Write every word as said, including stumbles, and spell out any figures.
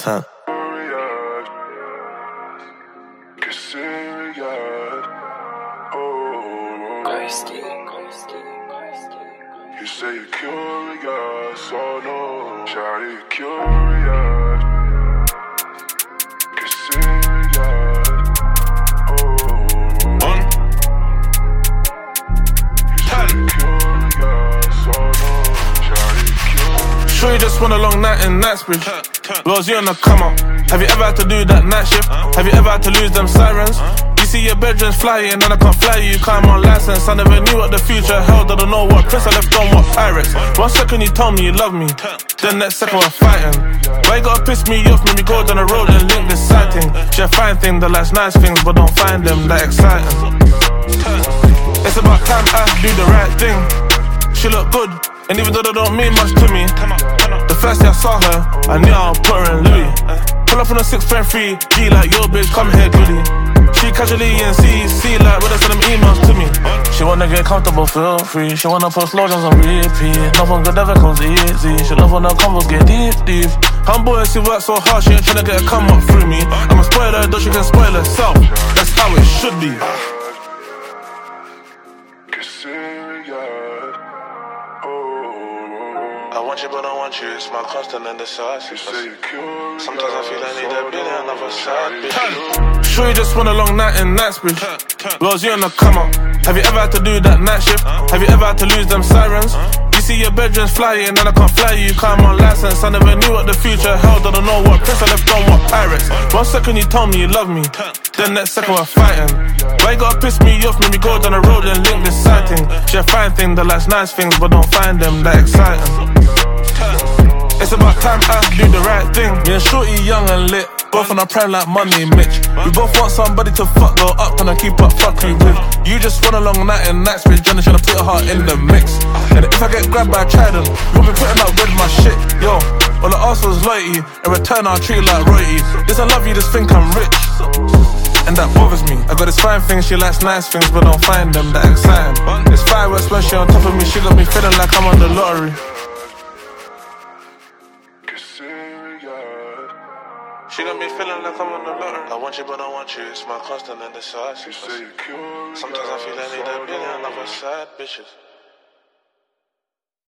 time. You say you're curious, oh no, shawty, you're curious. Get serious, oh. On. You say you're curious, oh no, shawty, you're curious. Sure you just want a long night in Knightsbridge. Where's you on the come up? Have you ever had to do that night shift? Have you ever had to lose them sirens? You see your bedrooms flying and I can't fly you, climb on license. I never knew what the future held, I don't know what prince I left on, what pirates. One second you told me you love me, then next second we're fighting. Why you gotta piss me off, make me go down the road and link this sighting? She a fine thing that likes nice things but don't find them that exciting. It's about time I do the right thing. She look good, and even though they don't mean much to me, the first day I saw her, I knew I would put her in Louis. Pull up on a six point three, G like, yo bitch, come here, goodie. She casually and see, see like, where they send them emails to me. She wanna get comfortable, feel free. She wanna post lotions on repeat. Nothing good ever comes easy. She love when her combos get deep, deep. Humble and she works so hard, she ain't tryna get a come up through me. I'm a spoiler, though she can spoil herself. That's how it should be. Get serious, oh. I want you, but I want you. It's my constant and decisive. Sometimes I feel I need a billion of a side bitch. Sure you just want a long night in Knightsbridge. Where's you on the come up? Have you ever had to do that night shift? Have you ever had to lose them sirens? You see your bedrooms flying and I can't fly you, climb on license. I never knew what the future held, I don't know what prince I left on, what pirates. One second you told me you love me, then next second we're fighting. Why you gotta piss me off, make me go down the road and link this sighting? She a fine thing that likes nice things but don't find them that exciting. It's about time I do the right thing. Me and Shorty young and lit, both on our prime like money, Mitch. We both want somebody to fuck, go up and I keep up fucking with. You just want a long night in Knightsbridge, Johnny tryna put her heart in the mix. And if I get grabbed by a trident, you'll be putting up with my shit, yo. All the ask was loyalty, in return I'll treat it like royalty. This I love you, just think I'm rich, and that bothers me. I got this fine thing, she likes nice things but don't find them that exciting. It's fireworks when she on top of me, she got me feeling like I'm on the lottery. She got me feeling like I'm on the lottery. I want you but I want you, it's my constant and decisive. Sometimes I feel I need a billion of a side bitches.